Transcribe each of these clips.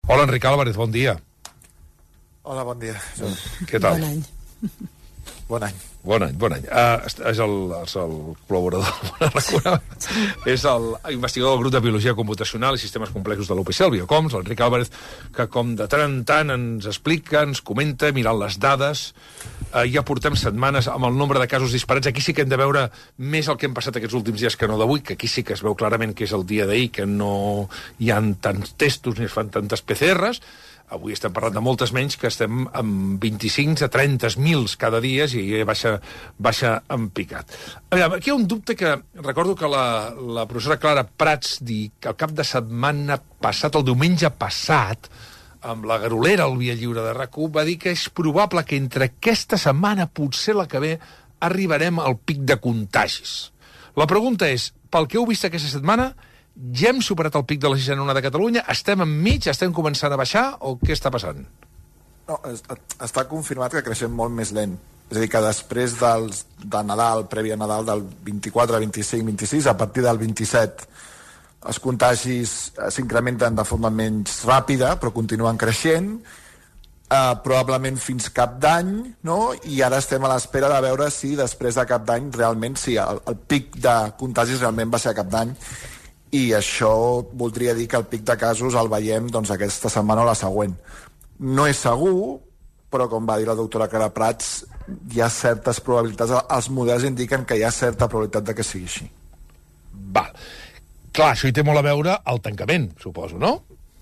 Hola, Enric Álvarez, bon dia. Hola, bon dia. Què tal? Bon any. Bon any. Bon any, bon any. És el col·laborador, és l'investigador del grup de Biologia Computacional i Sistemes Complexos de l'UPC, el Biocoms, l'Enric Álvarez, que com de tant en tant ens explica, ens comenta, mirant les dades. Ja portem setmanes amb el nombre de casos disparats. Aquí sí que hem de veure més el que hem passat aquests últims dies que no d'avui, que aquí sí que es veu clarament que és el dia d'ahir, que no hi ha tants testos ni es fan tantes PCRs. Avui estem parlant de moltes menys, que estem amb 25 a 30.000 cada dia i baixa en picat. Aquí hi ha un dubte que recordo que la professora Clara Prats que al cap de setmana passat, el diumenge passat, amb la Garolera al Via Lliure de RAC1, va dir que és probable que entre aquesta setmana, potser la que ve, arribarem al pic de contagis. La pregunta és, pel que heu vist aquesta setmana, ja hem superat el pic de la sisena onada de Catalunya? Estem enmig? Estem començant a baixar? O què està passant? No, està confirmat que creixem molt més lent. És a dir, que després de Nadal, previ a Nadal, del 24, 25, 26, a partir del 27, els contagis s'incrementen de forma menys ràpida, però continuen creixent, probablement fins cap d'any, no? I ara estem a l'espera de veure si després de cap d'any realment, si el pic de contagis realment va ser a cap d'any, i això voldria dir que el pic de casos el veiem doncs, aquesta setmana o la següent. No és segur, però com va dir la doctora Clara Prats, hi ha certes probabilitats, els models indiquen que hi ha certa probabilitat de que sigui així. Val. Clar, això hi té molt a veure el tancament, suposo, no?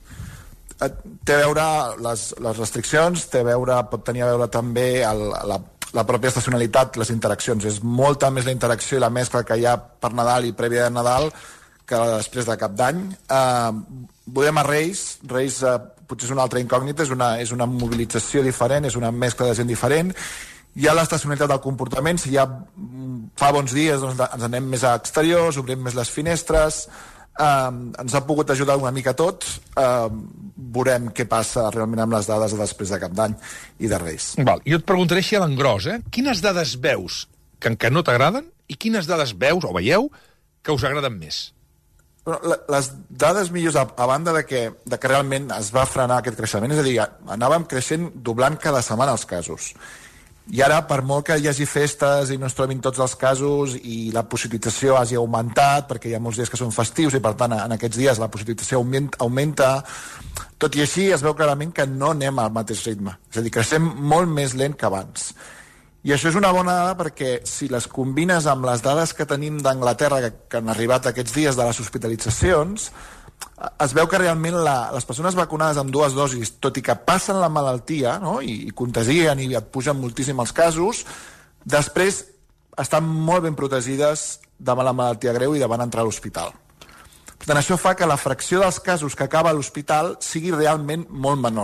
Té a veure les restriccions, pot tenir a veure també la pròpia estacionalitat, les interaccions. És molta més la interacció i la mescla que hi ha per Nadal i prèvia de Nadal que després de cap d'any. Volem a Reis potser és una altra incògnita, és una mobilització diferent, és una mescla de gent diferent. Hi ha l'estacionalitat del comportament, si ja fa bons dies doncs ens anem més a exteriors, obrim més les finestres, ens ha pogut ajudar una mica tot, veurem què passa realment amb les dades de després de cap d'any i de Reis. Val. Jo et preguntaré així a l'engròs, Quines dades veus que no t'agraden i quines dades veus o veieu que us agraden més? Les dades millors, a banda de que realment es va frenar aquest creixement, és a dir, anàvem creixent doblant cada setmana els casos. I ara, per molt que hi hagi festes i no es trobin tots els casos i la positivització hagi augmentat, perquè hi ha molts dies que són festius i, per tant, en aquests dies la positivització augmenta, tot i així es veu clarament que no anem al mateix ritme. És a dir, creixem molt més lent que abans. I això és una bona dada perquè si les combines amb les dades que tenim d'Anglaterra que han arribat aquests dies de les hospitalitzacions, es veu que realment les persones vacunades amb 2 dosis, tot i que passen la malaltia, no? i contagien i et pugen moltíssim els casos, després estan molt ben protegides davant la malaltia greu i davant entrar a l'hospital. Per tant, això fa que la fracció dels casos que acaba a l'hospital sigui realment molt menor.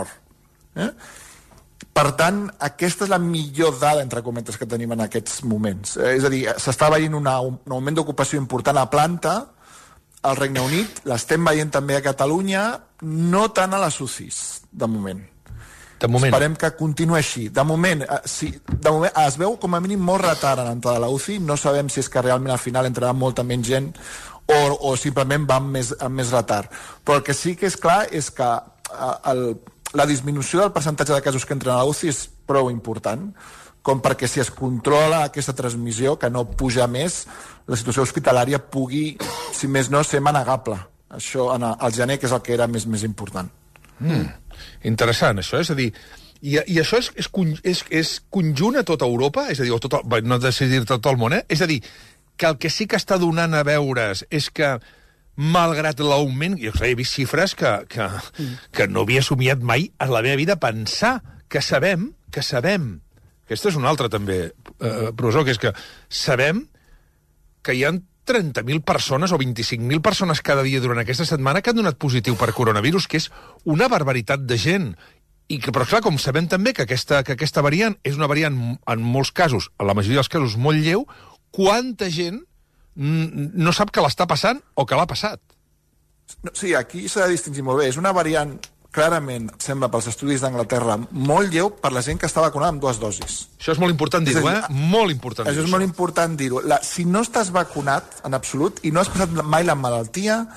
Per tant, aquesta és la millor dada, entre cometes, que tenim en aquests moments. És a dir, s'està veient un augment d'ocupació important a planta, al Regne Unit, l'estem veient també a Catalunya, no tant a les UCIs, de moment. Esperem que continuï així. De moment es veu com a mínim molt retard en l'entrada a la UCI, no sabem si és que realment al final entrarà molta menys gent o simplement va amb més retard. Però el que sí que és clar és que la disminució del percentatge de casos que entren a la UCI és prou important, com perquè si es controla aquesta transmissió, que no puja més, la situació hospitalària pugui, si més no, ser manegable. Això al gener, que és el que era més important. Interessant, això. És a dir, i això és conjunt a tota Europa? És a dir, no he de dir tot el món, És a dir, que el que sí que està donant a veure's és que malgrat l'augment, jo he vist xifres que no havia somiat mai a la meva vida pensar, que sabem, aquesta és una altra també, professor, que és que sabem que hi ha 30.000 persones o 25.000 persones cada dia durant aquesta setmana que han donat positiu per coronavirus, que és una barbaritat de gent. Però clar, com sabem també que aquesta variant és una variant en molts casos, en la majoria dels casos molt lleu, quanta gent no sap que l'està passant o que l'ha passat. Sí, aquí s'ha de distingir molt bé. És una variant, clarament, sembla pels estudis d'Anglaterra, molt lleu per la gent que està vacunada amb 2 dosis. Això és molt important dir-ho, Molt important dir-ho. Això és molt important dir-ho. Si no estàs vacunat, en absolut, i no has passat mai la malaltia,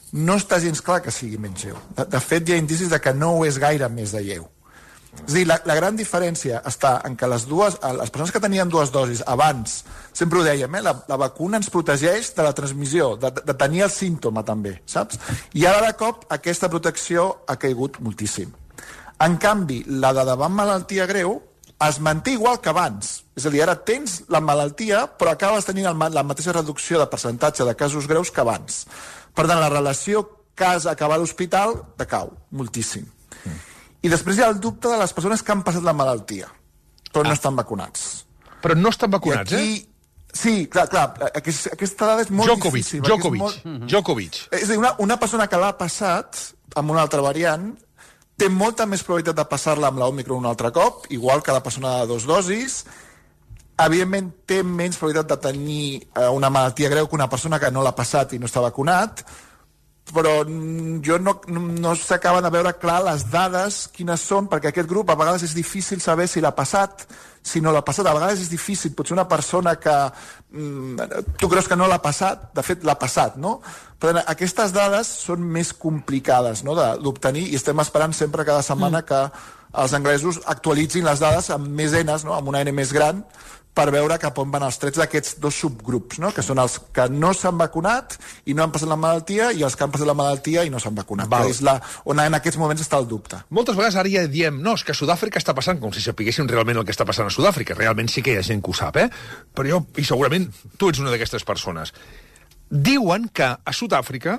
no està gens clar que sigui menys lleu. De fet, hi ha indicis de que no ho és gaire més de lleu. És a dir, la gran diferència està en que les persones que tenien 2 dosis abans, sempre ho dèiem, la vacuna ens protegeix de la transmissió, de tenir el símptoma també, saps? I ara de cop aquesta protecció ha caigut moltíssim. En canvi, la de davant malaltia greu es manté igual que abans. És a dir, ara tens la malaltia, però acabes tenint la mateixa reducció de percentatge de casos greus que abans. Per tant, la relació cas-acabar a l'hospital decau moltíssim. I després hi ha el dubte de les persones que han passat la malaltia, però no estan vacunats. Però no estan vacunats, aquí, Sí, clar. Aquesta dada és molt difícil. Djokovic. És a dir, una persona que l'ha passat amb una altra variant té molta més probabilitat de passar-la amb l'Òmicron un altre cop, igual que la persona de 2 dosis. Evidentment, té menys probabilitat de tenir una malaltia greu que una persona que no l'ha passat i no està vacunat, però no s'acaben de veure clar les dades, quines són, perquè aquest grup a vegades és difícil saber si l'ha passat, si no l'ha passat. A vegades és difícil, potser una persona que tu creus que no l'ha passat, de fet l'ha passat, no? Però aquestes dades són més complicades, no?, d'obtenir, i estem esperant sempre cada setmana que els anglesos actualitzin les dades amb més enes, no?, amb una N més gran, per veure cap on van els trets d'aquests 2 subgrups, no?, que són els que no s'han vacunat i no han passat la malaltia, i els que han passat la malaltia i no s'han vacunat. Que és on en aquests moments està el dubte. Moltes vegades ara ja diem, no, és que a Sud-àfrica està passant, com si sapiguéssim realment el que està passant a Sud-àfrica. Realment sí que hi ha gent que ho sap, Però jo, i segurament tu ets una d'aquestes persones. Diuen que a Sud-àfrica,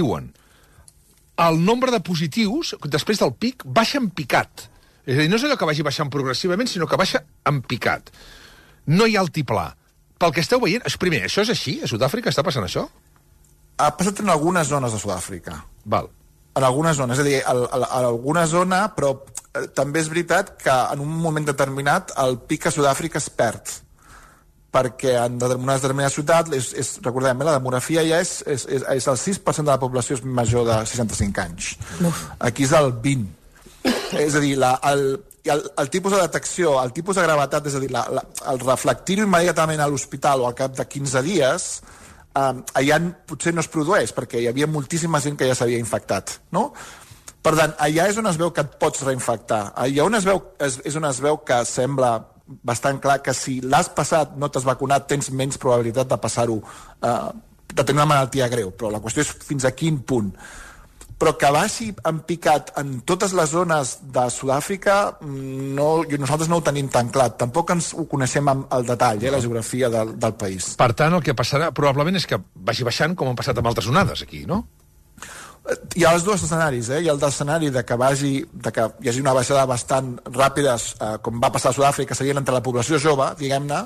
el nombre de positius, després del pic, baixa en picat. És a dir, no és allò que vagi baixant progressivament, sinó que baixa en picat. No hi ha altiplà. Pel que esteu veient, primer, això és així? A Sud-àfrica està passant això? Ha passat en algunes zones de Sud-àfrica. Val. En algunes zones, és a dir, a alguna zona, però també és veritat que en un moment determinat el pic a Sud-àfrica es perd, perquè en una determinada ciutat, recordem, la demografia ja és el 6% de la població és major de 65 anys. Aquí és el 20%. És a dir, el tipus de detecció, el tipus de gravetat, és a dir, el reflectir-ho immediatament a l'hospital o al cap de 15 dies, allà potser no es produeix, perquè hi havia moltíssima gent que ja s'havia infectat, no? Per tant, allà és on es veu que et pots reinfectar. Allà és on es veu que sembla bastant clar que si l'has passat, no t'has vacunat, tens menys probabilitat de passar-ho, de tenir una malaltia greu. Però la qüestió és fins a quin punt. Però que baixi en picat en totes les zones de Sud-àfrica, nosaltres no ho tenim tan clar. Tampoc ens ho coneixem al detall, la geografia del país. Per tant, el que passarà probablement és que vagi baixant com han passat amb altres onades aquí, no? Hi ha els 2 escenaris, Hi ha l'escenari de que hi hagi una baixada bastant ràpida, com va passar a Sud-àfrica, seguint entre la població jove, diguem-ne,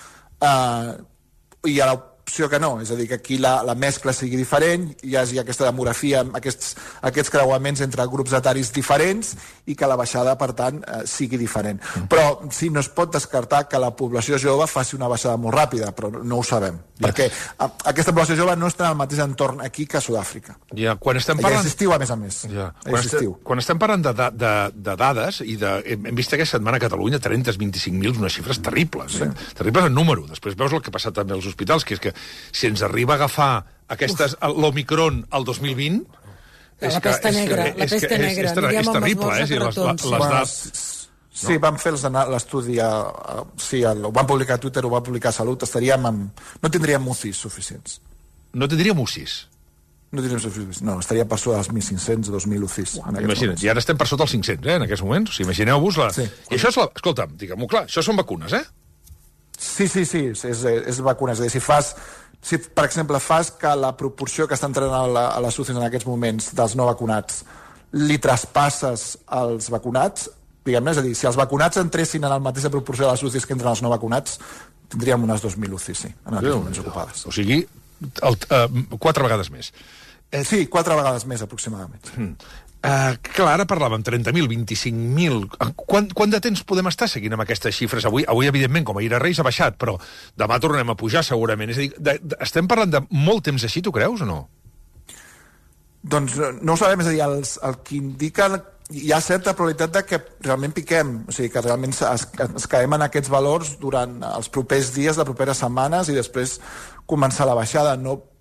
i a l'opció que no, és a dir, que aquí la mescla sigui diferent, hi hagi aquesta demografia, aquests creuaments entre grups etaris diferents, i que la baixada, per tant, sigui diferent. Però sí, no es pot descartar que la població jove faci una baixada molt ràpida, però no ho sabem, perquè aquesta població jove no està en el mateix entorn aquí que a Sud-àfrica. Ja, quan estem parlant... És estiu, a més a més. Ja. Quan estem parlant de dades, i hem vist aquesta setmana a Catalunya 30-25.000, unes xifres terribles, terribles en número. Després veus el que ha passat també als hospitals, que és que si ens arriba a agafar l'Omicron al 2020... La pesta negra, és terrible, les dades... Sí, vam fer l'estudi, ho van publicar a Twitter, ho va publicar a Salut, no tindríem UCIs suficients. No tindríem UCIs? No tindríem suficients, no, estaria per sota dels 1.500 o 2.000 UCIs. Imagina't, i ara estem per sota els 500, en aquests moments. O sigui, imagineu-vos la... Sí. I això és escolta'm, diguem-ho clar, això són vacunes, Sí, és vacunes. És a dir, si per exemple fas que la proporció que està entrant a les UCIs en aquests moments dels no vacunats li traspasses als vacunats, diguem-ne, és a dir, si els vacunats entressin en la mateixa proporció de les UCIs que entren els no vacunats, tindríem unes 2.000 UCIs, en aquests moments ocupades. O sigui, 4 vegades més. Sí, 4 vegades més, aproximadament. Clar, ara parlàvem 30.000, 25.000... Quant de temps podem estar seguint amb aquestes xifres? Avui, evidentment, com ahir a Reis, ha baixat, però demà tornem a pujar, segurament. És a dir, estem parlant de molt temps així, tu creus, o no? Doncs no ho sabem, és a dir, el que indica... Hi ha certa probabilitat de que realment piquem, o sigui, que realment es caem en aquests valors durant els propers dies, les properes setmanes, i després començar la baixada. No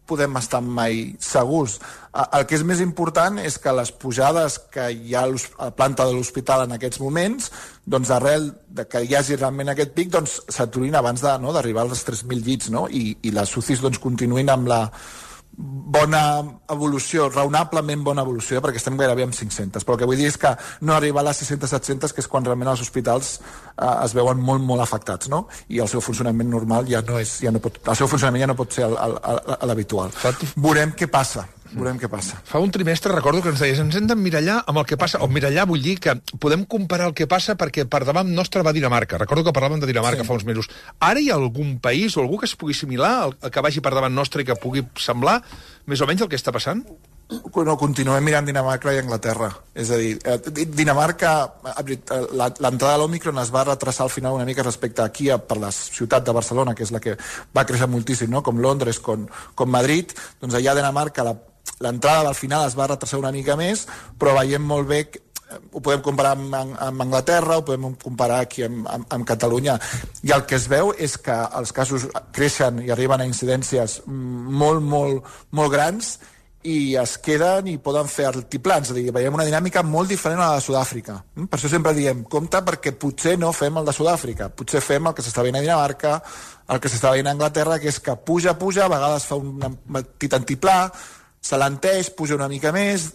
podem estar mai segurs. El que és més important és que les pujades que hi ha a la planta de l'hospital en aquests moments, doncs arrel de que hi hagi realment aquest pic, doncs s'aturin abans d'arribar als 3.000 llits, no? I les UCIs doncs continuïn amb la bona evolució, raonablement bona evolució, perquè estem gairebé amb 500, però el que vull dir és que no arribar a les 600-700, que és quan realment els hospitals es veuen molt, molt afectats, no? I el seu funcionament normal el seu funcionament ja no pot ser l'habitual. Veurem què passa. Fa un trimestre recordo que ens deies ens hem d'emmirallar amb el que passa, o emmirallar vull dir que podem comparar el que passa perquè per davant nostre va Dinamarca. Recordo que parlàvem de Dinamarca fa uns mesos. Ara hi ha algun país o algú que es pugui assimilar al que vagi per davant nostre i que pugui semblar més o menys el que està passant? No, continuem mirant Dinamarca i Anglaterra. És a dir, Dinamarca, l'entrada de l'Òmicron es va retrasar al final una mica respecte aquí per la ciutat de Barcelona, que és la que va créixer moltíssim, no? Com Londres, com Madrid. Doncs allà a Dinamarca l'entrada al final es va retrasar una mica més, però veiem molt bé que ho podem comparar amb Anglaterra, ho podem comparar aquí amb Catalunya, i el que es veu és que els casos creixen i arriben a incidències molt, molt, molt grans i es queden i poden fer altiplans, és a dir, veiem una dinàmica molt diferent a la de Sud-àfrica. Per això sempre diem, compte, perquè potser no fem el de Sud-àfrica, potser fem el que s'està veient a Dinamarca, el que s'està veient a Anglaterra, que és que puja, a vegades fa un petit antiplà, s'alenteix, puja una mica més.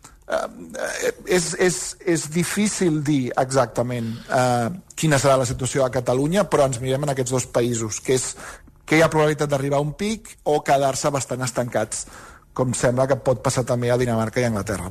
És difícil dir exactament quina serà la situació a Catalunya, però ens mirem en aquests dos països, que és que hi ha probabilitat d'arribar a un pic o quedar-se bastant estancats, com sembla que pot passar també a Dinamarca i Anglaterra.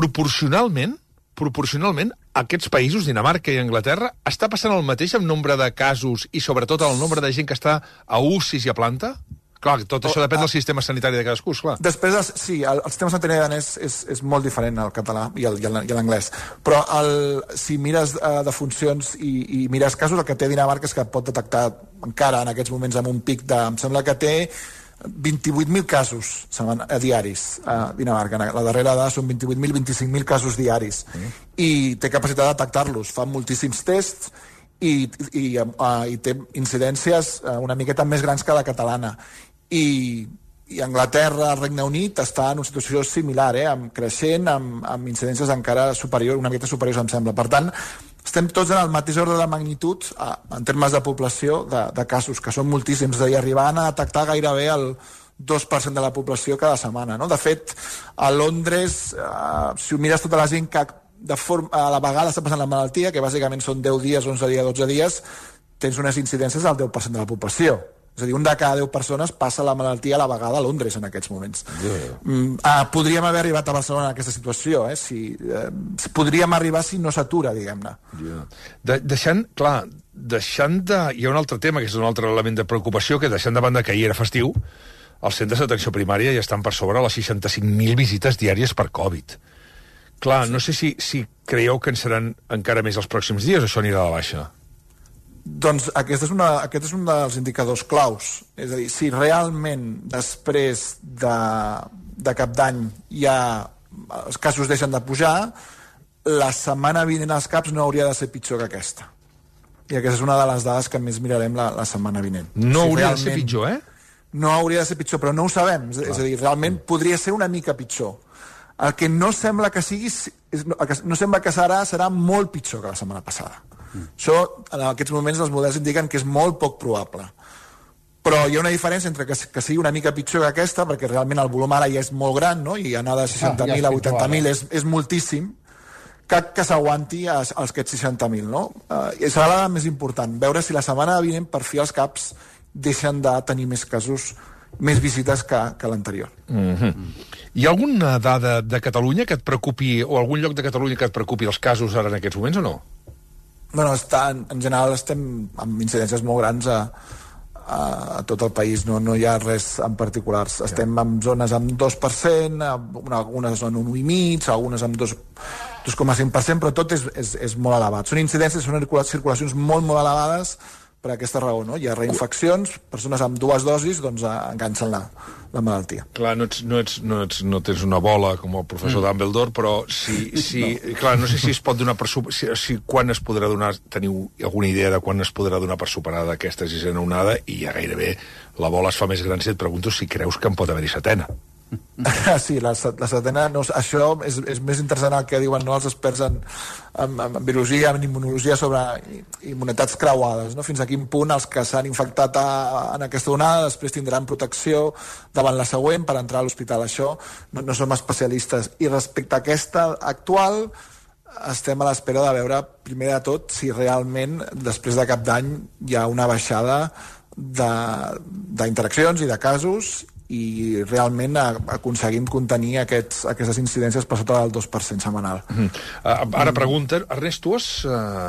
Proporcionalment, aquests països, Dinamarca i Anglaterra, està passant el mateix amb nombre de casos i sobretot el nombre de gent que està a UCIs i a planta? Clar, tot això depèn del sistema sanitari de cadascú, esclar. Després, sí, el sistema sanitari danès és molt diferent al català i a l'anglès. Però si mires defuncions i mires casos, el que té Dinamarca és que pot detectar encara en aquests moments amb un pic de... Em sembla que té 28.000 casos diaris a Dinamarca. La darrera dada són 28.000, 25.000 casos diaris. I té capacitat de detectar-los. Fan moltíssims tests i té incidències una miqueta més grans que la catalana. I Anglaterra, Regne Unit, està en una situació similar, creixent, amb incidències encara superiors, una miqueta superiors, em sembla. Per tant, estem tots en el mateix ordre de magnitud en termes de població de casos, que són moltíssims, és a dir, arribant a detectar gairebé el 2% de la població cada setmana, no? De fet, a Londres, si ho mires tota la gent que a la vegada està passant la malaltia, que bàsicament són 10 dies, 11 dies, 12 dies, tens unes incidències del 10% de la població. És a dir, un de cada 10 persones passa la malaltia a la vegada a Londres en aquests moments. Podríem haver arribat a Barcelona en aquesta situació, podríem arribar si no s'atura, diguem-ne. Deixant de... Hi ha un altre tema, que és un altre element de preocupació, que deixant de banda que ahir era festiu, els centres d'atenció primària ja estan per sobre les 65.000 visites diàries per Covid. Clar, no sé si creieu que en seran encara més els pròxims dies, o això anirà a la baixa? Doncs aquest és un dels indicadors claus. És a dir, si realment després de cap d'any els casos deixen de pujar, la setmana vinent als CAPs no hauria de ser pitjor que aquesta. I aquesta és una de les dades que més mirarem la setmana vinent. No hauria de ser pitjor, No hauria de ser pitjor, però no ho sabem. És a dir, realment podria ser una mica pitjor. El que no sembla que sigui, no sembla que serà molt pitjor que la setmana passada. Això, en aquests moments, els models indiquen que és molt poc probable. Però hi ha una diferència entre que sigui una mica pitjor que aquesta, perquè realment el volum ara ja és molt gran, no? I anar de 60.000 a 80.000 és moltíssim, que s'aguanti als aquests 60.000, no? Serà la més important, veure si la setmana vinent per fi els CAPs deixen de tenir més casos, més visites que l'anterior. Hi ha alguna dada de Catalunya que et preocupi, o algun lloc de Catalunya que et preocupi els casos ara en aquests moments o no? Bueno, en general estem amb incidències molt grans a tot el país, no hi ha res en particulars. Estem en zones amb 2%, algunes en 1,5%, algunes amb 2,5%, però tot és molt elevat. Són incidències, són circulacions molt, molt elevades, per aquesta raó, no? Hi ha reinfeccions, persones amb 2 dosis doncs enganxen la malaltia. Clar, no tens una bola com el professor Dumbledore, però clar, no sé si es pot donar per quan es podrà donar, teniu alguna idea de quan es podrà donar per superada aquesta 6a onada, i ja gairebé la bola es fa més gran si et pregunto si creus que en pot haver-hi 7a. Sí, la 7a, no, això és més interessant el que diuen els experts en biologia, en immunologia, sobre immunitats creuades, no? Fins a quin punt els que s'han infectat en aquesta onada després tindran protecció davant la següent per entrar a l'hospital. Això no som especialistes. I respecte a aquesta actual, estem a l'espera de veure, primer de tot, si realment després de cap d'any hi ha una baixada d'interaccions i de casos, i realment aconseguim contenir aquestes incidències per sota del 2% setmanal. Ara pregunten, Ernest, tu has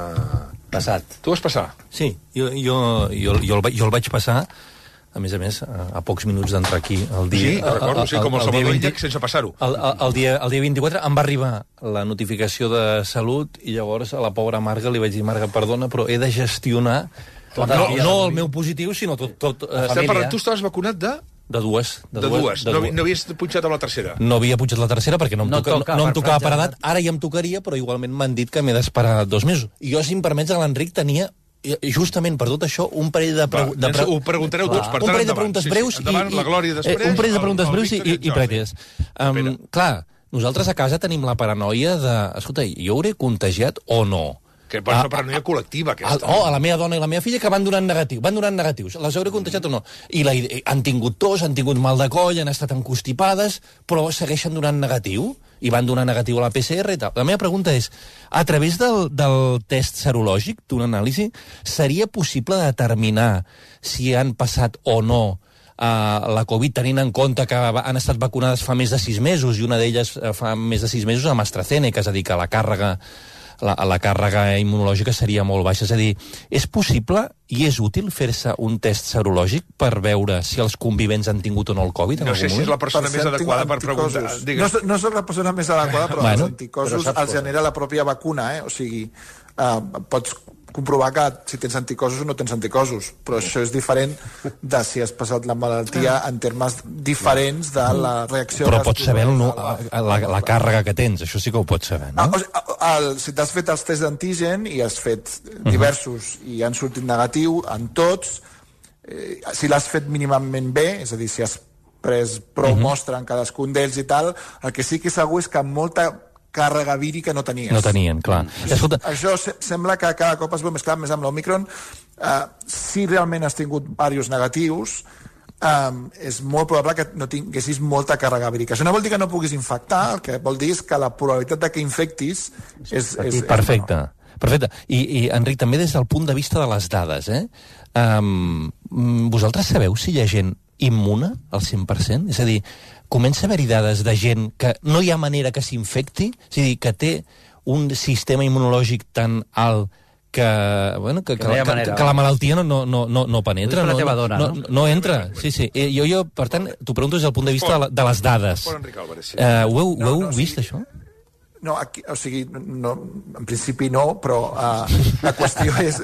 passat. Tu vas passar? Sí, jo el vaig passar, a més, a pocs minuts d'entrar aquí el dia... Sí, recordo, sí, com el Salvador Illa, sense passar-ho. El dia 24 em va arribar la notificació de Salut i llavors a la pobra Marga li vaig dir, Marga, perdona, però he de gestionar no el meu positiu, sinó tot la família. Tu estaves vacunat de... De dues. No havies punxat amb la tercera? No havia punxat la tercera perquè no em tocava per edat. Ara ja em tocaria, però igualment m'han dit que m'he d'esperar 2 mesos. I jo, si em permets, l'Enric tenia, justament per tot això, un parell de preguntes... Ho preguntareu tots, per tant, un parell de preguntes breus la Glòria després... Un parell de preguntes breus i prèvies. Clar, nosaltres a casa tenim la paranoia de... Escolta, jo hauré contagiat o no? Que és una paranoia col·lectiva, aquesta. A la meva dona i la meva filla, que van donant negatius. Les hauré contagiat o no? I han tingut tos, han tingut mal de coll, han estat encostipades, però segueixen donant negatiu, i van donar negatiu a la PCR i tal. La meva pregunta és, a través del test serològic, d'una anàlisi, seria possible determinar si han passat o no la Covid, tenint en compte que han estat vacunades fa més de 6 mesos, i una d'elles fa més de 6 mesos amb AstraZeneca, és a dir, que la càrrega immunològica seria molt baixa. És a dir, és possible i és útil fer-se un test serològic per veure si els convivents han tingut o no el Covid? No sé si és la persona més adequada per preguntar. No soc la persona més adequada, però els anticossos els genera la pròpia vacuna, o sigui, pots comprovar que si tens anticossos o no tens anticossos, però això és diferent de si has passat la malaltia en termes diferents de la reacció... Però pots saber la càrrega que tens, això sí que ho pots saber, no? Si t'has fet els tests d'antigen i has fet diversos i han sortit negatiu en tots, si l'has fet mínimament bé, és a dir, si has pres prou mostra en cadascun d'ells i tal, el que sí que és segur és que molta càrrega vírica no tenies. No tenien, clar. Això sembla que cada cop es veu més clar, més amb l'Omicron. Si realment has tingut diversos negatius, és molt probable que no tinguessis molta càrrega vírica. Això no vol dir que no puguis infectar, el que vol dir és que la probabilitat de que infectis és perfecte. I, Enric, també des del punt de vista de les dades, vosaltres sabeu si hi ha gent immune al 100%? És a dir, comença a haver-hi dades de gent que no hi ha manera que s'infecti, és a dir, que té un sistema immunològic tan alt que la malaltia no penetra. És la teva dona, no? No entra. Sí. Jo, per tant, t'ho pregunto des del punt de vista de les dades. Ho heu vist, això? No, aquí, o sigui, no, en principi no, però la qüestió és...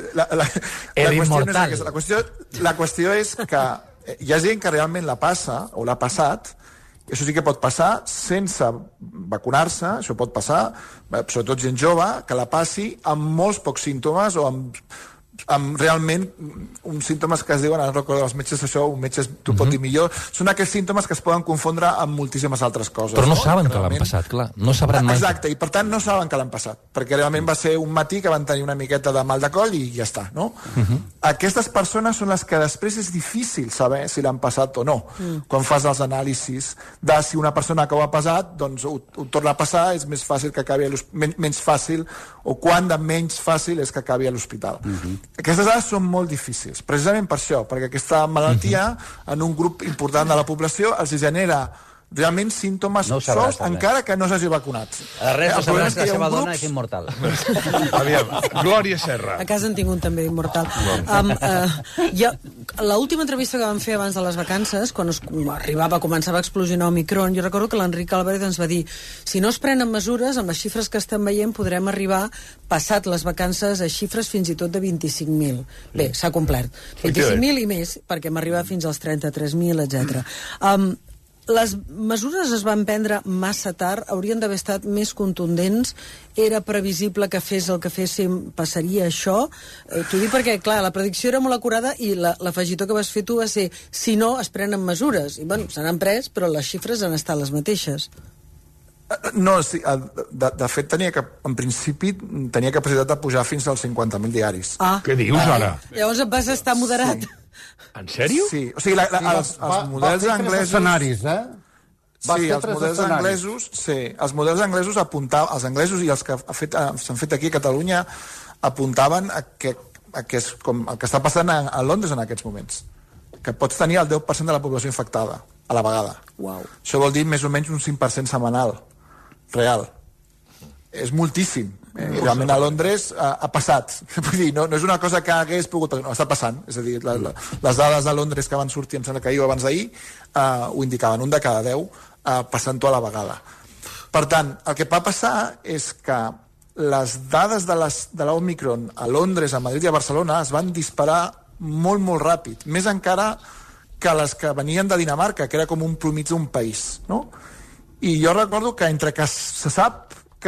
La qüestió és que hi ha gent que realment la passa, o l'ha passat, això sí que pot passar sense vacunar-se, això pot passar, sobretot gent jove, que la passi amb molts pocs símptomes o amb realment uns símptomes que es diuen, ara no recordo els metges això, un metge t'ho pot dir millor, són aquells símptomes que es poden confondre amb moltíssimes altres coses. Però no saben que l'han passat, clar. No sabran mai. Exacte, i per tant no saben que l'han passat, perquè realment va ser un matí que van tenir una miqueta de mal de coll i ja està, no? Aquestes persones són les que després és difícil saber si l'han passat o no. Quan fas els anàlisis de si una persona que ho ha passat, doncs ho torna a passar, és més fàcil que acabi menys fàcil, o quan de menys fàcil és que acabi a l'hospital. Aquestes dades són molt difícils, precisament per això, perquè aquesta malaltia en un grup important de la població els genera realment símptomes sols, encara que no s'hagi vacunat. Res, sabràs que la seva dona és immortal. Aviam, Glòria Serra. A casa en tinc un també immortal. L'última entrevista que vam fer abans de les vacances, quan començava a explosionar Omicron, jo recordo que l'Enric Álvarez ens va dir si no es prenen mesures, amb les xifres que estem veient podrem arribar, passat les vacances, a xifres fins i tot de 25.000. Bé, s'ha complert. 25.000 i més, perquè hem arribat fins als 33.000, etc. Les mesures es van prendre massa tard, haurien d'haver estat més contundents, era previsible que fes el que féssim, passaria això? T'ho dic perquè, clar, la predicció era molt acurada i l'afegitó que vas fer tu va ser si no es prenen mesures. I, bueno, se n'han pres, però les xifres han estat les mateixes. No, sí, de fet en principi tenia capacitat de pujar fins als 50.000 diaris. Què dius ara? Llavors vas estar moderat. Sí. En sèrio? Sí, o sigui, els models anglesos... escenaris, Sí, els models anglesos, els models anglesos apuntaven, els anglesos i els que s'han fet aquí a Catalunya apuntaven a que és com el que està passant a Londres en aquests moments, que pots tenir el 10% de la població infectada a la vegada. Wow. Això vol dir més o menys un 5% setmanal, real. És moltíssim. Realment a Londres ha passat. Vull dir, no és una cosa que hagués pogut... No, està passant. És a dir, les dades de Londres que van sortir, em sembla que ahir o abans d'ahir, ho indicaven. Un de cada 10 passant-ho a la vegada. Per tant, el que va passar és que les dades de l'Omicron a Londres, a Madrid i a Barcelona es van disparar molt, molt ràpid. Més encara que les que venien de Dinamarca, que era com un promig d'un país. No? I jo recordo que entre que se sap que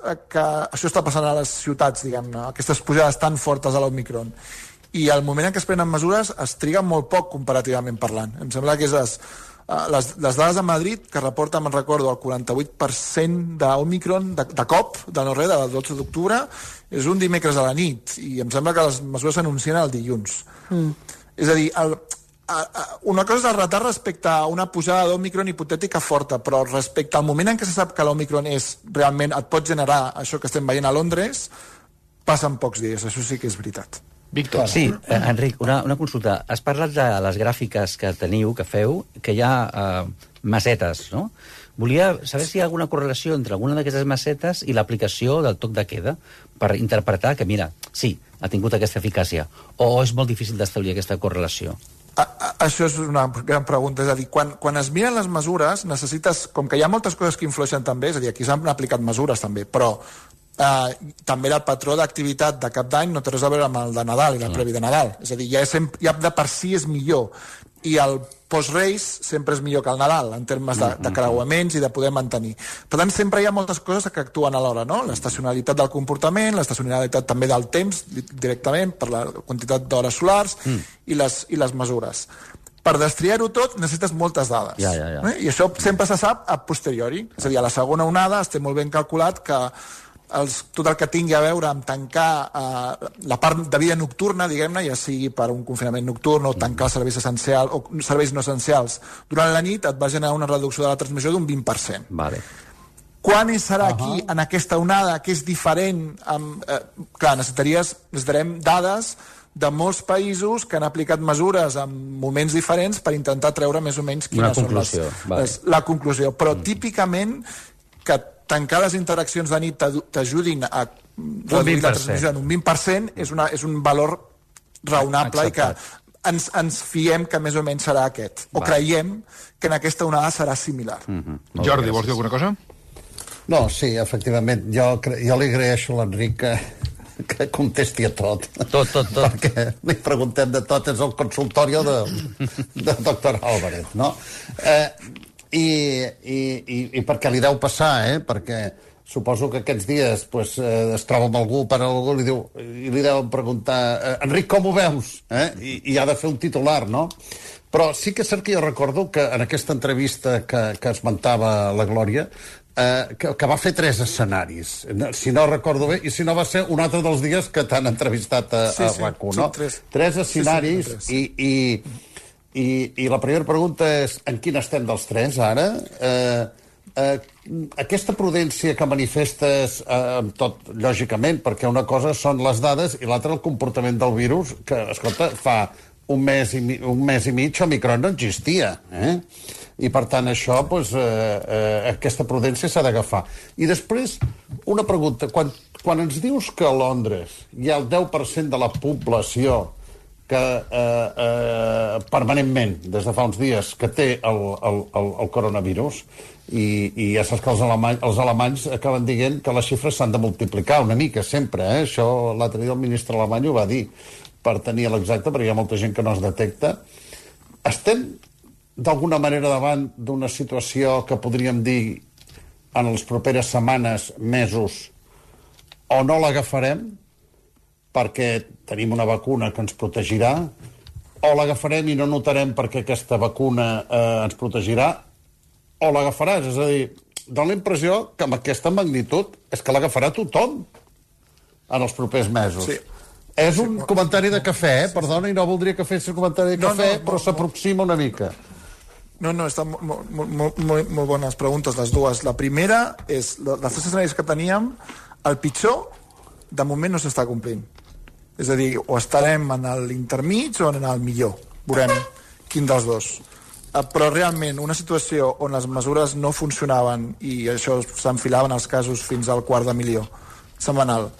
això està passant a les ciutats, diguem-ne, aquestes pujades tan fortes a l'Omicron, i al moment en què es prenen mesures es triga molt poc comparativament parlant. Em sembla que és les dades de Madrid, que reporten, me'n recordo, el 48% d'Omicron de cop, de no res, del 12 d'octubre, és un dimecres a la nit, i em sembla que les mesures s'anuncien el dilluns. És a dir, una cosa és el retard respecte a una pujada d'Omicron hipotètica forta, però respecte al moment en què se sap que l'Omicron realment et pot generar això que estem veient a Londres, passen pocs dies, això sí que és veritat. Víctor. Sí, Enric, una consulta. Has parlat de les gràfiques que teniu, que feu, que hi ha masetes, no? Volia saber si hi ha alguna correlació entre alguna d'aquestes masetes i l'aplicació del toc de queda per interpretar que, mira, sí, ha tingut aquesta eficàcia, o és molt difícil d'establir aquesta correlació? Això és una gran pregunta, és a dir, quan es miren les mesures necessites, com que hi ha moltes coses que influeixen també, és a dir, aquí s'han aplicat mesures també, però també el patró d'activitat de cap d'any no té res a veure amb el de Nadal i la previ de Nadal, és a dir, ja de per si és millor, i el post-Reis sempre és millor que el Nadal en termes de creuaments i de poder mantenir. Per tant, sempre hi ha moltes coses que actuen alhora, no? L'estacionalitat del comportament, l'estacionalitat també del temps, directament, per la quantitat d'hores solars i les mesures. Per destriar-ho tot necessites moltes dades. I això sempre se sap a posteriori. És a dir, a la segona onada es té molt ben calculat que tot el que tingui a veure amb tancar la part de vida nocturna, diguem-ne, ja sigui per un confinament nocturn o tancar serveis essencials o serveis no essencials durant la nit, et va generar una reducció de la transmissió d'un 20%. Vale. Quan serà aquí, en aquesta onada, que és diferent? Clar, necessitarem dades de molts països que han aplicat mesures en moments diferents per intentar treure més o menys quines són la conclusió. Però típicament que tancar les interaccions de nit t'ajudin a reduir la transmissió en un 20% és un valor raonable i que ens fiem que més o menys serà aquest. O creiem que en aquesta onada serà similar. Jordi, vols dir alguna cosa? No, sí, efectivament. Jo li agraeixo a l'Enric que contesti a tot. Tot. Perquè li preguntem de tot, és el consultori de doctor Álvarez, no? I perquè li deu passar, perquè suposo que aquests dies es troba amb algú i li deu preguntar Enric, com ho veus? I ha de fer un titular, no? Però sí que és cert que jo recordo que en aquesta entrevista que esmentava la Glòria que va fer 3 escenaris, si no recordo bé, i si no va ser un altre dels dies que t'han entrevistat a RAC1, no? 3 escenaris i la primera pregunta és en quin estem dels 3 ara? Aquesta prudència que manifestes amb tot, lògicament, perquè una cosa són les dades i l'altra el comportament del virus, que, escolta, fa un mes i mig Omicron no existia, I per tant això, doncs, aquesta prudència s'ha d'agafar. I després, una pregunta, quan ens dius que a Londres hi ha el 10% de la població que permanentment, des de fa uns dies, que té el coronavirus, i ja saps que els alemanys acaben dient que les xifres s'han de multiplicar una mica, sempre, Això l'altre dia el ministre alemany ho va dir, per tenir l'exacte, perquè hi ha molta gent que no es detecta. Estem, d'alguna manera, davant d'una situació que podríem dir en les properes setmanes, mesos, o no l'agafarem, perquè tenim una vacuna que ens protegirà, o l'agafarem i no notarem perquè aquesta vacuna ens protegirà, o l'agafaràs. És a dir, dona la impressió que amb aquesta magnitud és que l'agafarà tothom en els propers mesos. Sí. És un comentari de cafè, perdona, i no voldria que fes un comentari de cafè, però s'aproxima una mica. No, estan molt bones preguntes, les dues. La primera és, dels tres escenaris que teníem, el pitjor, de moment no s'està complint. És a dir, o estarem en l'intermig o en el millor. Veurem quin dels dos. Però realment, una situació on les mesures no funcionaven i això s'enfilaven els casos fins al 250.000 setmanal,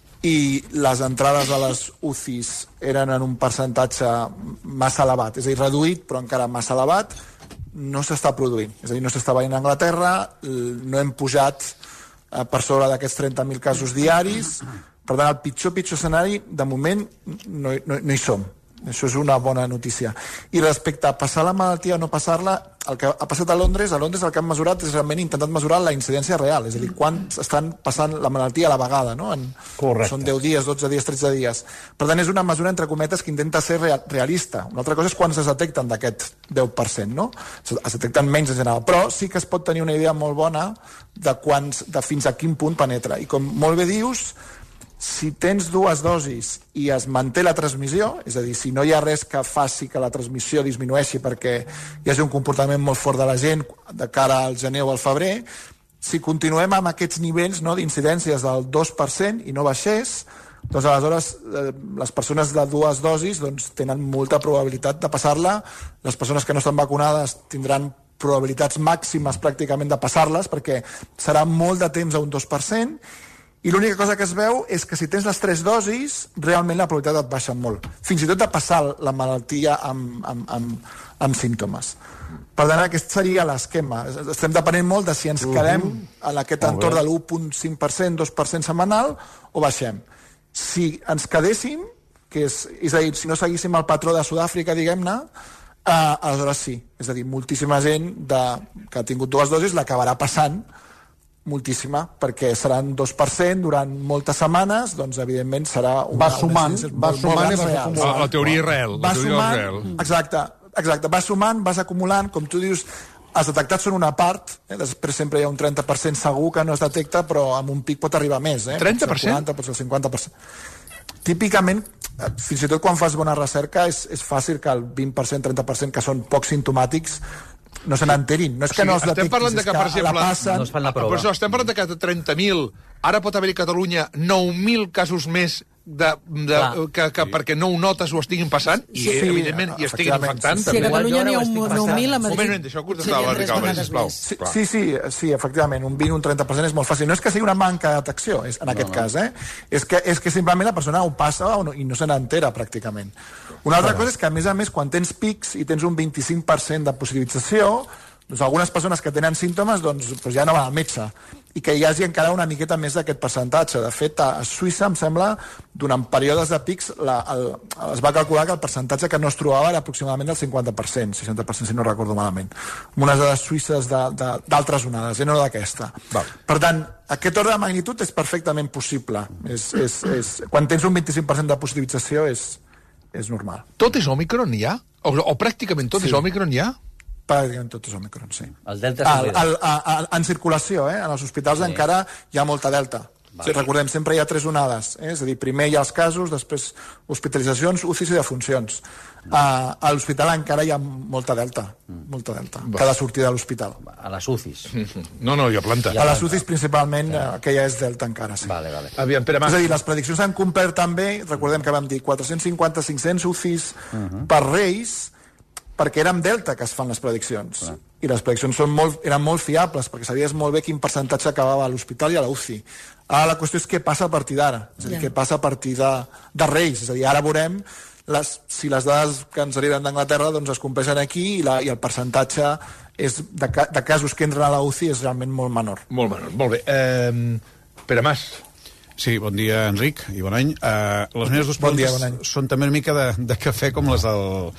i les entrades a les UCIs eren en un percentatge massa elevat, és a dir, reduït, però encara massa elevat, no s'està produint. És a dir, no s'està veient a Anglaterra, no hem pujat per sobre d'aquests 30.000 casos diaris. Per tant, el pitjor escenari, de moment, no hi som. Això és una bona notícia. I respecte a passar la malaltia o no passar-la, el que ha passat a Londres el que han mesurat és realment intentat mesurar la incidència real, és a dir, quan estan passant la malaltia a la vegada, no? Correcte. Són 10 dies, 12 dies, 13 dies. Per tant, és una mesura, entre cometes, que intenta ser realista. Una altra cosa és quan es detecten d'aquest 10%, no? Es detecten menys en general, però sí que es pot tenir una idea molt bona de fins a quin punt penetra. I com molt bé dius, si tens dues dosis i es manté la transmissió, és a dir, si no hi ha res que faci que la transmissió disminueixi perquè hi hagi un comportament molt fort de la gent de cara al gener o al febrer, si continuem amb aquests nivells, no, d'incidències del 2% i no baixés, doncs aleshores les persones de dues dosis doncs, tenen molta probabilitat de passar-la. Les persones que no estan vacunades tindran probabilitats màximes pràcticament de passar-les perquè serà molt de temps a un 2%. I l'única cosa que es veu és que si tens les 3 dosis, realment la probabilitat et baixa molt. Fins i tot de passar la malaltia amb símptomes. Per tant, aquest seria l'esquema. Estem depenent molt de si ens quedem en aquest entorn de l'1,5%, 2% setmanal, o baixem. Si ens quedéssim, que és a dir, si no seguíssim el patró de Sud-àfrica, diguem-ne, aleshores sí. És a dir, moltíssima gent que ha tingut 2 dosis l'acabarà passant, moltíssima, perquè seran 2% durant moltes setmanes, doncs evidentment serà una... Va sumant i va acumulant. La teoria real. Va sumant, exacte, va sumant, vas acumulant, com tu dius, els detectats són una part, després sempre hi ha un 30% segur que no es detecta, però amb un pic pot arribar més. 30%? Pot ser el 40, pot ser el 50%. Típicament, fins i tot quan fas bona recerca, és fàcil que el 20%, 30% que són poc simptomàtics no se n'enterin. No és que no els detectis, és que la passen... No es fan la prova. Però estem parlant de que 30.000, ara pot haver-hi a Catalunya 9.000 casos més perquè no ho notes o estiguin passant i evidentment hi estiguin infectant. Sí, a Catalunya n'hi ha 9.000, a Madrid. Un moment, deixeu contestar a l'Enric Álvarez, sisplau. Sí, efectivament, un 20 o un 30% és molt fàcil. No és que sigui una manca de detecció, en aquest cas, És que simplement la persona ho passa i no se n'entera, pràcticament. Una altra cosa és que, a més, quan tens pics i tens un 25% de positivització, doncs algunes persones que tenen símptomes doncs ja no van al metge, i que hi hagi encara una miqueta més d'aquest percentatge. De fet, a Suïssa, em sembla, durant períodes de pics es va calcular que el percentatge que no es trobava era aproximadament del 50%, 60%, si no recordo malament. Unes dades suïsses d'altres onades, no d'aquesta. Per tant, aquest ordre de magnitud és perfectament possible. Quan tens un 25% de positivització és normal. Tot és Omicron ja? O pràcticament tot és Omicron ja? Pràcticament tot és Omicron, sí. El delta en circulació, en els hospitals encara hi ha molta delta. Sí, recordem, sempre hi ha 3 onades, és a dir, primer hi ha els casos, després hospitalitzacions, UCIs i defuncions. A l'hospital encara hi ha molta delta, cada sortida de l'hospital. A les UCIs. No, hi ha planta. A les UCIs principalment, que ja és delta encara, sí. Vale. Aviam, Pere Mas. És a dir, les prediccions s'han complert també, recordem que vam dir 450-500 UCIs per Reis, perquè era amb delta que es fan les prediccions. I les prediccions eren molt fiables, perquè sabies molt bé quin percentatge acabava a l'hospital i a la UCI. Ara la qüestió és què passa a partir d'ara, és a dir, què passa a partir de Reis. És a dir, ara veurem si les dades que ens arriben d'Anglaterra doncs es compleixen aquí i el percentatge de casos que entren a la UCI és realment molt menor. Molt menor, molt bé. Pere Mas. Sí, bon dia, Enric, i bon any. Les meves dues preguntes són també una mica de cafè com les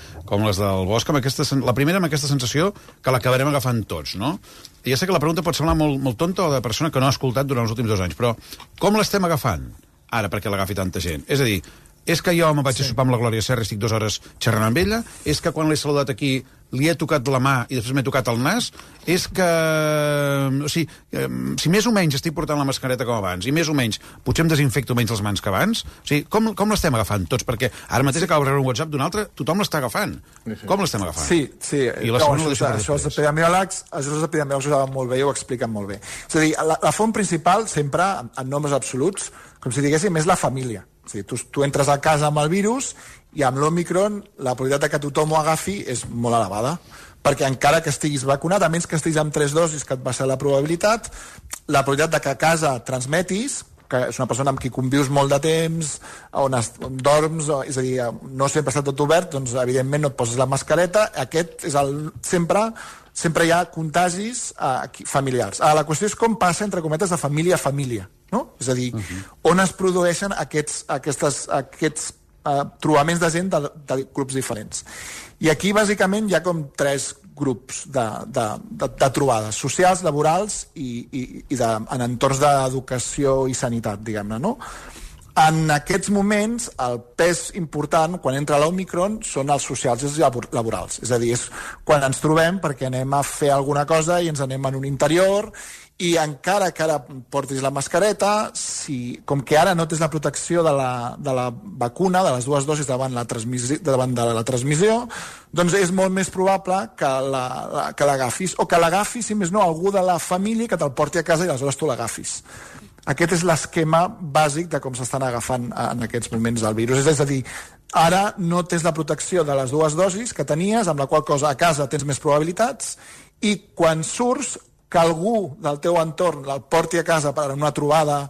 del Bosch, la primera amb aquesta sensació que l'acabarem agafant tots, no? I ja sé que la pregunta pot semblar molt tonta o de persona que no ha escoltat durant els últims 2 anys, però com l'estem agafant ara perquè l'agafi tanta gent? És a dir, és que jo me'n vaig a sopar amb la Glòria Serra i estic 2 hores xerrant amb ella? És que quan l'he saludat aquí li he tocat la mà i després m'he tocat el nas? És que... O sigui, si més o menys estic portant la mascareta com abans i més o menys potser em desinfecto menys les mans que abans, o sigui, com l'estem agafant tots? Perquè ara mateix acabo de rebre un WhatsApp d'un altre, tothom l'està agafant. Com l'estem agafant? Sí. Això els epidemiòlegs ho saben molt bé i ho expliquen molt bé. És a dir, la font principal sempre, en nombres absoluts, com si diguéssim, és la família. És a dir, tu entres a casa amb el virus i amb l'Omicron la probabilitat que tothom ho agafi és molt elevada, perquè encara que estiguis vacunat, a menys que estiguis amb 3 dosis, que et va ser la probabilitat de que a casa transmetis, que és una persona amb qui convius molt de temps, on dorms, és a dir, no sempre està tot obert, doncs evidentment no et poses la mascareta, aquest és sempre hi ha contagis familiars. Ara, la qüestió és com passa, entre cometes, de família a família, no? És a dir, on es produeixen aquests trobaments de gent de grups diferents. I aquí, bàsicament, hi ha com 3 grups de trobades socials, laborals i en entorns d'educació i sanitat, diguem-ne, no? En aquests moments, el pes important, quan entra l'Omicron, són els socials i els laborals. És a dir, és quan ens trobem perquè anem a fer alguna cosa i ens anem en un interior i encara que ara portis la mascareta, com que ara no tens la protecció de la vacuna, de les 2 dosis davant de la transmissió, doncs és molt més probable que l'agafis, o que l'agafis, si més no, algú de la família que te'l porti a casa i aleshores tu l'agafis. Aquest és l'esquema bàsic de com s'estan agafant en aquests moments el virus. És a dir, ara no tens la protecció de les 2 dosis que tenies, amb la qual cosa a casa tens més probabilitats, i quan surts, que algú del teu entorn el porti a casa per una trobada,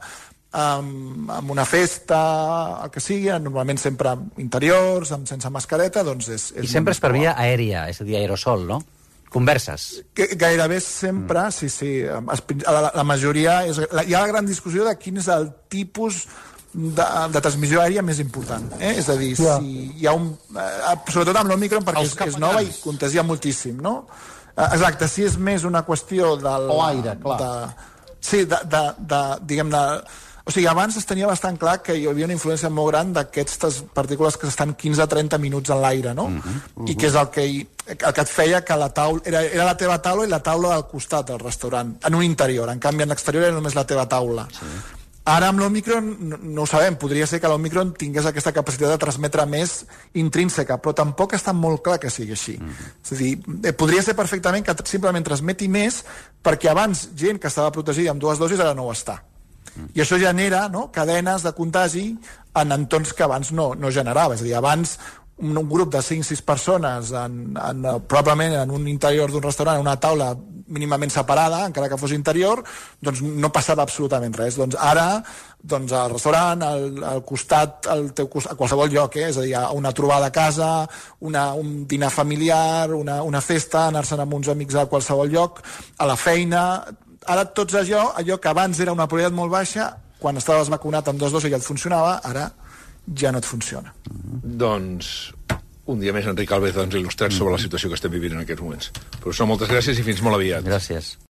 amb una festa, el que sigui, normalment sempre interiors, sense mascareta, doncs és I sempre és per via aèria, és a dir, aerosol, no? Converses. Gairebé sempre, sí. La majoria... Hi ha la gran discussió de quin és el tipus de transmissió aèria més important. És a dir, si hi ha sobretot amb l'Omicron, perquè és nova i contagia moltíssim, no? Exacte, si és més una qüestió del... O aire, clar. Sí, diguem-ne... O sigui, abans es tenia bastant clar que hi havia una influència molt gran d'aquestes partícules que estan 15-30 minuts en l'aire, no? I que és el que et feia que la taula... Era la teva taula i la taula al costat del restaurant, en un interior. En canvi, en l'exterior era només la teva taula. Sí. Ara, amb l'Omicron, no ho sabem, podria ser que l'Omicron tingués aquesta capacitat de transmetre més intrínseca, però tampoc està molt clar que sigui així. És a dir, podria ser perfectament que simplement transmeti més perquè abans gent que estava protegida amb 2 dosis ara no ho està. I això genera cadenes de contagi en entorns que abans no generava. És a dir, abans un grup de 5-6 persones probablement en un interior d'un restaurant, en una taula mínimament separada, encara que fos interior, doncs no passava absolutament res. Doncs ara, al restaurant, al costat, a qualsevol lloc, és a dir, una trobada a casa, un dinar familiar, una festa, anar-se'n amb uns amics a qualsevol lloc, a la feina... Ara tots allò que abans era una probabilitat molt baixa, quan estaves vacunat amb 2 dosis i et funcionava, ara ja no et funciona. Doncs un dia més Enric Álvarez ens ha il·lustrat sobre la situació que estem vivint en aquests moments. Professor, moltes gràcies i fins molt aviat. Gràcies.